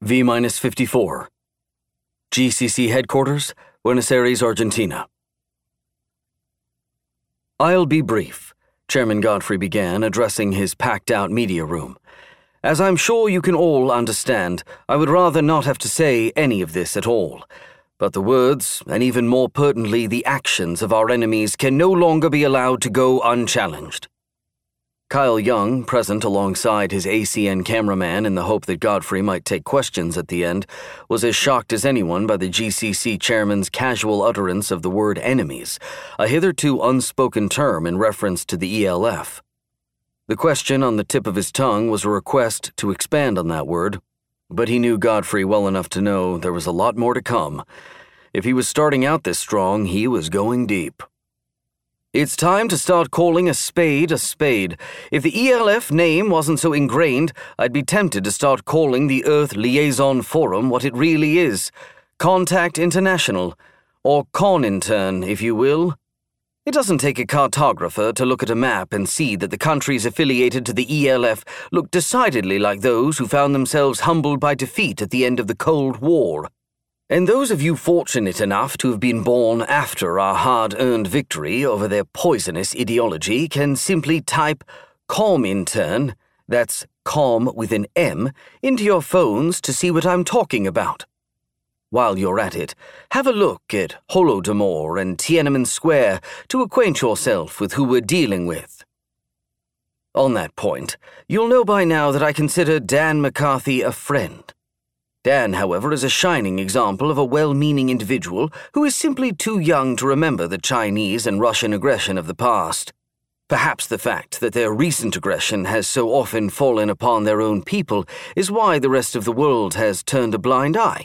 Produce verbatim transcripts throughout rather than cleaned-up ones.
V minus fifty-four. G C C headquarters, Buenos Aires, Argentina. I'll be brief, Chairman Godfrey began, addressing his packed-out media room. As I'm sure you can all understand, I would rather not have to say any of this at all. But the words, and even more pertinently the actions of our enemies, can no longer be allowed to go unchallenged. Kyle Young, present alongside his A C N cameraman in the hope that Godfrey might take questions at the end, was as shocked as anyone by the G C C chairman's casual utterance of the word enemies, a hitherto unspoken term in reference to the E L F. The question on the tip of his tongue was a request to expand on that word, but he knew Godfrey well enough to know there was a lot more to come. If he was starting out this strong, he was going deep. It's time to start calling a spade a spade. If the E L F name wasn't so ingrained, I'd be tempted to start calling the Earth Liaison Forum what it really is. Contact International, or Conintern, if you will. It doesn't take a cartographer to look at a map and see that the countries affiliated to the E L F look decidedly like those who found themselves humbled by defeat at the end of the Cold War. And those of you fortunate enough to have been born after our hard-earned victory over their poisonous ideology can simply type Comintern, that's com with an M, into your phones to see what I'm talking about. While you're at it, have a look at Holodomor and Tiananmen Square to acquaint yourself with who we're dealing with. On that point, you'll know by now that I consider Dan McCarthy a friend. Dan, however, is a shining example of a well-meaning individual who is simply too young to remember the Chinese and Russian aggression of the past. Perhaps the fact that their recent aggression has so often fallen upon their own people is why the rest of the world has turned a blind eye.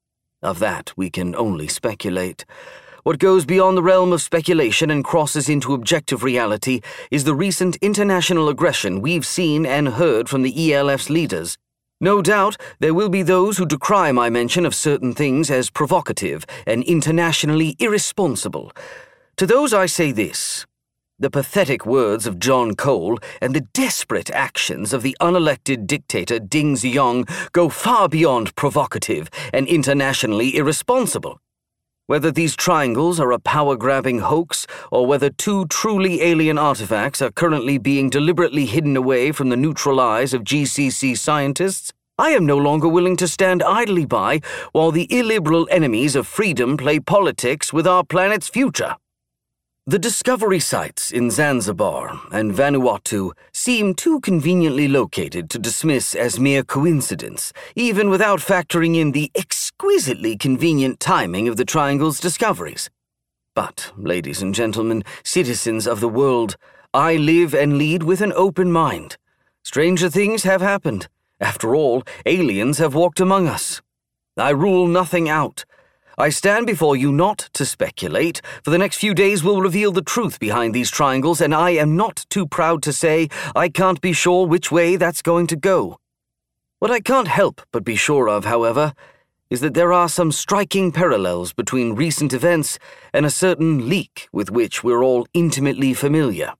Of that, we can only speculate. What goes beyond the realm of speculation and crosses into objective reality is the recent international aggression we've seen and heard from the E L F's leaders. No doubt, there will be those who decry my mention of certain things as provocative and internationally irresponsible. To those I say this. The pathetic words of John Cole and the desperate actions of the unelected dictator Ding Xiong go far beyond provocative and internationally irresponsible. Whether these triangles are a power-grabbing hoax or whether two truly alien artifacts are currently being deliberately hidden away from the neutral eyes of G C C scientists, I am no longer willing to stand idly by while the illiberal enemies of freedom play politics with our planet's future. The discovery sites in Zanzibar and Vanuatu seem too conveniently located to dismiss as mere coincidence, even without factoring in the exquisitely convenient timing of the triangle's discoveries. But, ladies and gentlemen, citizens of the world, I live and lead with an open mind. Stranger things have happened. After all, aliens have walked among us. I rule nothing out. I stand before you not to speculate, for the next few days will reveal the truth behind these triangles, and I am not too proud to say I can't be sure which way that's going to go. What I can't help but be sure of, however, is that there are some striking parallels between recent events and a certain leak with which we're all intimately familiar.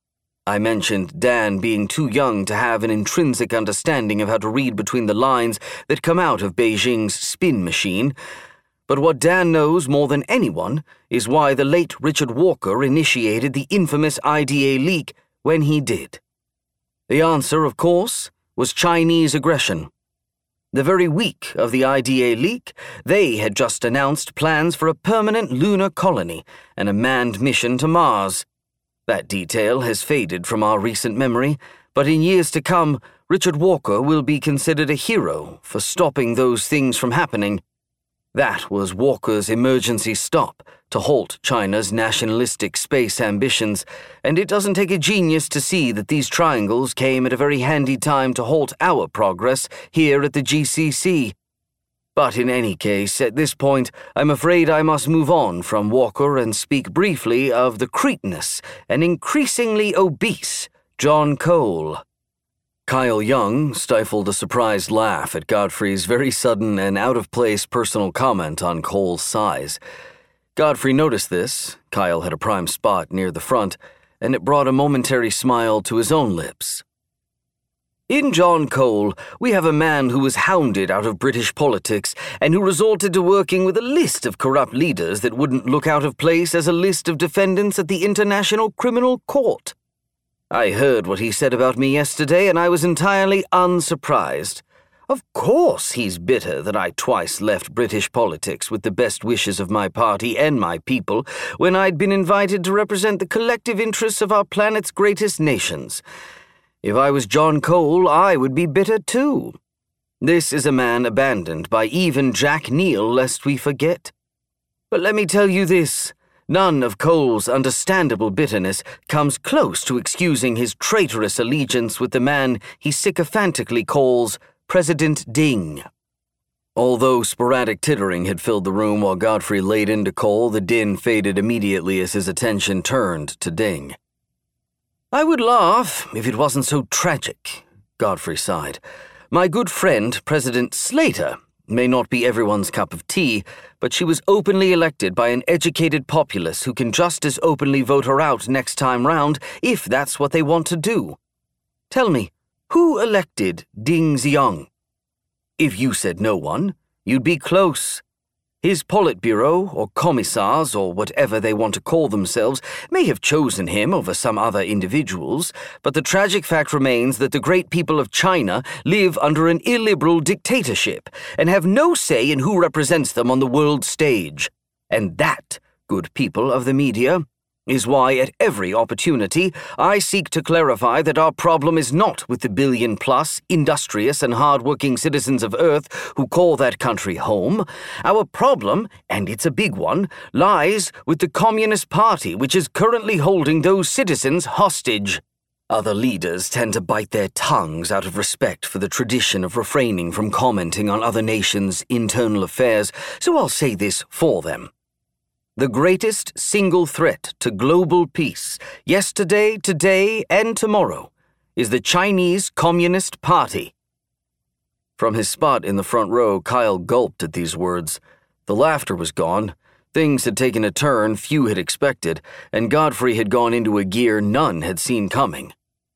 I mentioned Dan being too young to have an intrinsic understanding of how to read between the lines that come out of Beijing's spin machine. But what Dan knows more than anyone is why the late Richard Walker initiated the infamous I D A leak when he did. The answer, of course, was Chinese aggression. The very week of the I D A leak, they had just announced plans for a permanent lunar colony and a manned mission to Mars. That detail has faded from our recent memory, but in years to come, Richard Walker will be considered a hero for stopping those things from happening. That was Walker's emergency stop to halt China's nationalistic space ambitions, and it doesn't take a genius to see that these triangles came at a very handy time to halt our progress here at the G C C. But in any case, at this point, I'm afraid I must move on from Walker and speak briefly of the cretinous and increasingly obese John Cole. Kyle Young stifled a surprised laugh at Godfrey's very sudden and out-of-place personal comment on Cole's size. Godfrey noticed this. Kyle had a prime spot near the front, and it brought a momentary smile to his own lips. In John Cole, we have a man who was hounded out of British politics and who resorted to working with a list of corrupt leaders that wouldn't look out of place as a list of defendants at the International Criminal Court. I heard what he said about me yesterday, and I was entirely unsurprised. Of course he's bitter that I twice left British politics with the best wishes of my party and my people when I'd been invited to represent the collective interests of our planet's greatest nations. If I was John Cole, I would be bitter too. This is a man abandoned by even Jack Neal, lest we forget. But let me tell you this, none of Cole's understandable bitterness comes close to excusing his traitorous allegiance with the man he sycophantically calls President Ding. Although sporadic tittering had filled the room while Godfrey laid into Cole, the din faded immediately as his attention turned to Ding. I would laugh if it wasn't so tragic, Godfrey sighed. My good friend, President Slater, may not be everyone's cup of tea, but she was openly elected by an educated populace who can just as openly vote her out next time round if that's what they want to do. Tell me, who elected Ding Xiang? If you said no one, you'd be close. His Politburo, or commissars, or whatever they want to call themselves, may have chosen him over some other individuals, but the tragic fact remains that the great people of China live under an illiberal dictatorship and have no say in who represents them on the world stage. And that, good people of the media, is why at every opportunity I seek to clarify that our problem is not with the billion-plus, industrious and hard-working citizens of Earth who call that country home. Our problem, and it's a big one, lies with the Communist Party, which is currently holding those citizens hostage. Other leaders tend to bite their tongues out of respect for the tradition of refraining from commenting on other nations' internal affairs, so I'll say this for them. The greatest single threat to global peace, yesterday, today, and tomorrow, is the Chinese Communist Party. From his spot in the front row, Kyle gulped at these words. The laughter was gone. Things had taken a turn few had expected, and Godfrey had gone into a gear none had seen coming.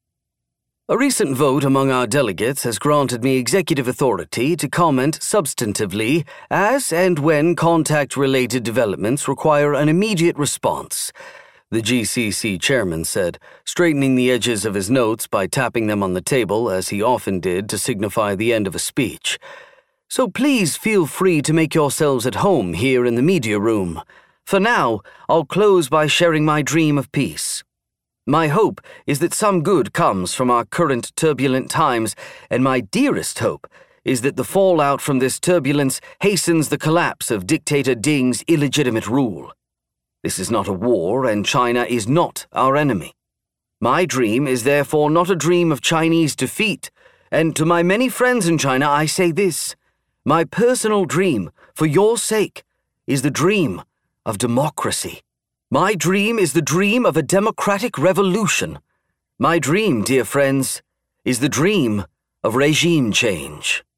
A recent vote among our delegates has granted me executive authority to comment substantively as and when contact-related developments require an immediate response, the G C C chairman said, straightening the edges of his notes by tapping them on the table as he often did to signify the end of a speech. So please feel free to make yourselves at home here in the media room. For now, I'll close by sharing my dream of peace. My hope is that some good comes from our current turbulent times, and my dearest hope is that the fallout from this turbulence hastens the collapse of dictator Ding's illegitimate rule. This is not a war, and China is not our enemy. My dream is therefore not a dream of Chinese defeat, and to my many friends in China I say this, my personal dream, for your sake, is the dream of democracy. My dream is the dream of a democratic revolution. My dream, dear friends, is the dream of regime change.